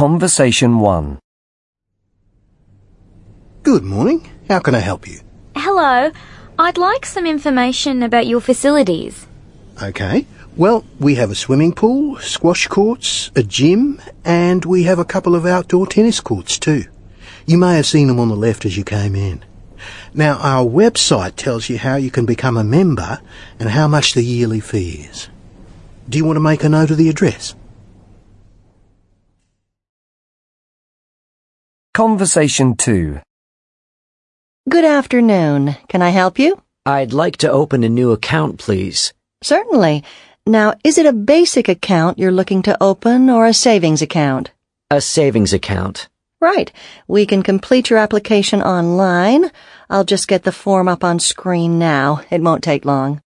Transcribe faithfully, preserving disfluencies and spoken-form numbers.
Conversation one. Good morning. How can I help you? Hello. I'd like some information about your facilities. Okay. Well, we have a swimming pool, squash courts, a gym, and we have a couple of outdoor tennis courts too. You may have seen them on the left as you came in. Now, our website tells you how you can become a member and how much the yearly fee is. Do you want to make a note of the address? Conversation two. Good afternoon. Can I help you? I'd like to open a new account, please. Certainly. Now, is it a basic account you're looking to open or a savings account? A savings account. Right. We can complete your application online. I'll just get the form up on screen now. It won't take long.